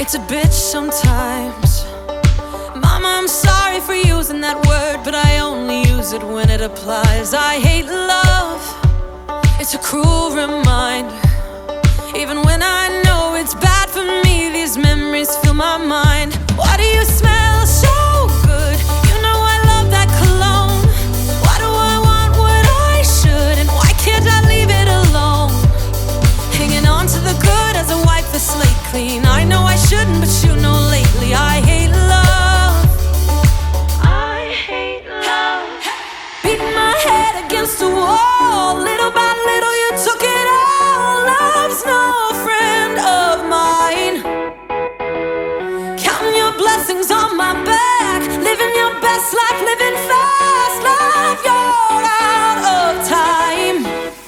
It's a bitch sometimes. Mama, I'm sorry for using that word, but I only use it when it applies. I hate love, it's a cruel reminder. Even when I know it's bad for me, these memories fill my mind. Why do you smell so good? You know I love that cologne. Why do I want what I should, and why can't I leave it alone? Hanging on to the good as I wipe the slate clean. I know I shouldn't, but you know lately I hate love. I hate love. Beating my head against the wall. Little by little you took it all. Love's no friend of mine. Counting your blessings on my back. Living your best life, living fast. Love, you're out of time.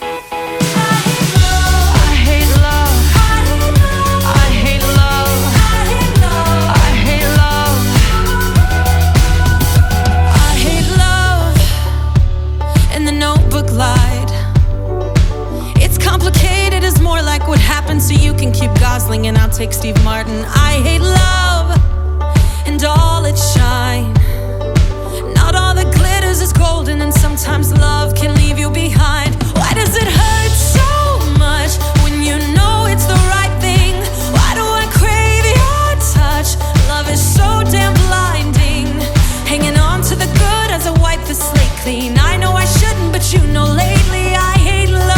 What happens so you can keep Gosling and I'll take Steve Martin. I hate love and all its shine. Not all that glitters is golden, and sometimes love can leave you behind. Why does it hurt so much when you know it's the right thing? Why do I crave your touch? Love is so damn blinding. Hanging on to the good as I wipe the slate clean. I know I shouldn't, but you know lately I hate love.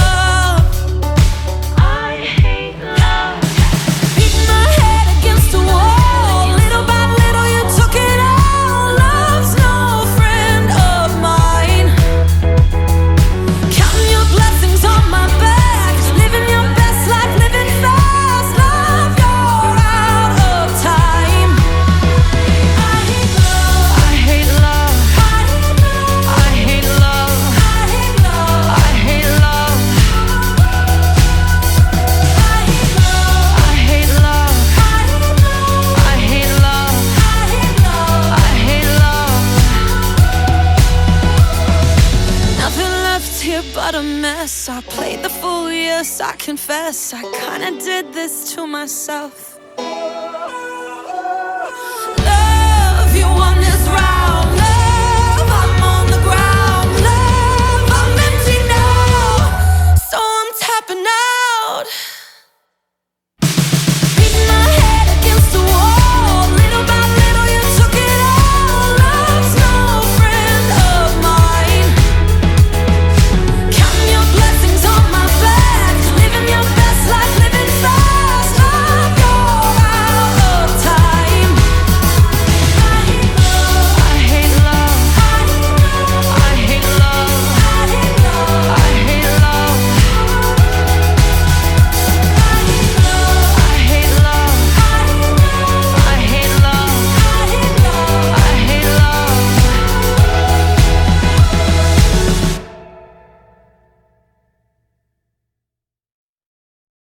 But a mess. I played the fool, yes, I confess. I kinda did this to myself.